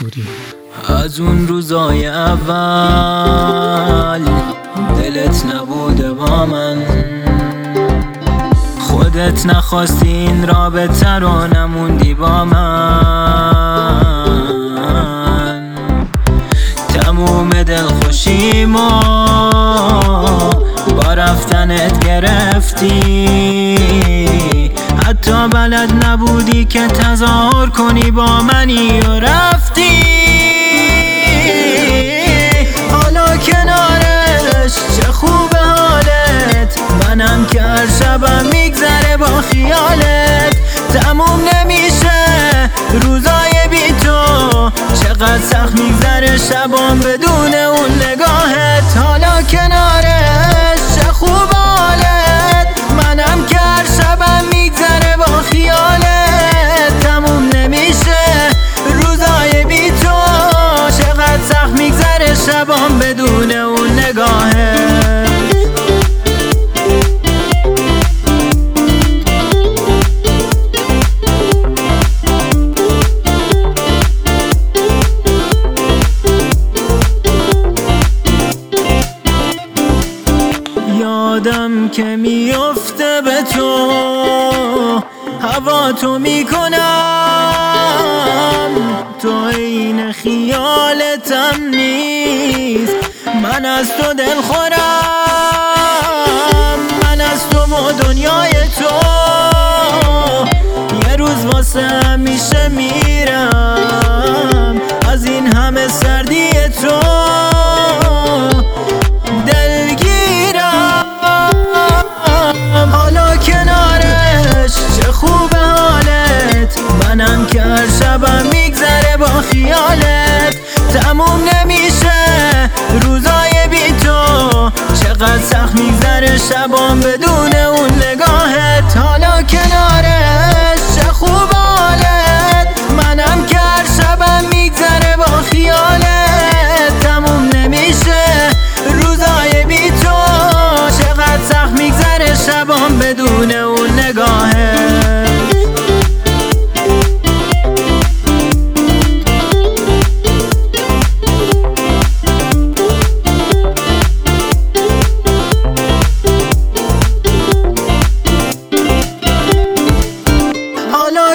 منصوری. از اون روزای اول دلت نبوده با من، خودت نخواستی این رابطه رو، نموندی با من. تموم دلخوشیمو با رفتنت گرفتی، حتی بلد نبودی که تظاهر کنی با منی و رفتی. حالا کنارش چه خوب حالت، منم که هر شبم میگذره با خیالت. تموم نمیشه روزای بی تو، چقدر سخت میگذره شبام بدون اون نگاهت. حالا کنارش چه خوب حالت، منم که هر شبم میگذره با خیالت. تموم نمیشه روزای بی تو، چقدر سخت میگذره شبام بدون اون نگاهت. یادم که میفته به تو، هوا تو میکنم، تو این خیالتم نیست. من از تو دل خورم، من از تو و دنیای تو. یه روز واسه همیشه میرم از این همه سردی تو. حالا کنارش چه خوب حالت، منم که هر شبم میگذره با خیالت. تموم نمیشه روزای بی تو، چقدر سخت میگذره شبام بدون اون نگاهت. حالا کنارش چه خوب حالت، منم که هر شبم میگذره با خیالت. تموم نمیشه روزای بی تو، چقدر سخت میگذره شبام بدون اون نگاهت. حالا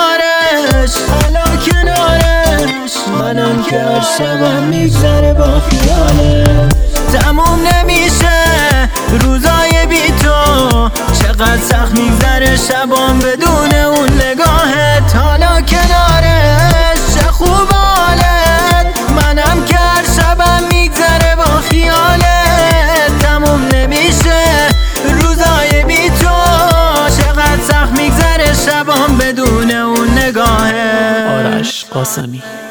کنارش منم که هر شبم میگذره با خیالت. تموم نمیشه روزای بی تو، چقدر سخت میگذره شبام بدون اون نگاهت. حالا کنارش چه خوب حالت، منم که هر شبم میگذره با خیالت. تموم نمیشه روزای بی تو، چقدر سخت میگذره شبام بدون اون نگاهت. آرش قاسمی.